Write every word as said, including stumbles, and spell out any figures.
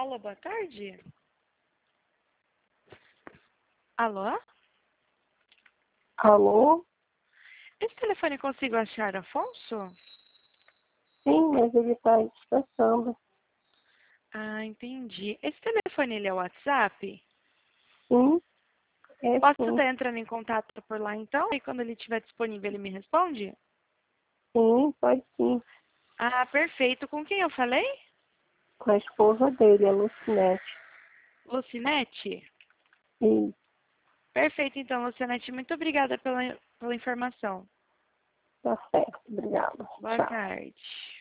Paula, boa tarde. Alô? Alô? Esse telefone consigo achar Afonso? Sim, mas ele está descansando. Ah, entendi. Esse telefone, ele é o WhatsApp? Sim, é Posso sim. estar entrando em contato por lá, então? E quando ele estiver disponível, ele me responde? Sim, pode sim. Ah, perfeito. Com quem eu falei? Com a esposa dele, a Lucinete. Lucinete? Sim, Perfeito, então, Lucinete. Muito obrigada pela, pela informação. tá certo. Obrigada. Boa Tchau. tarde.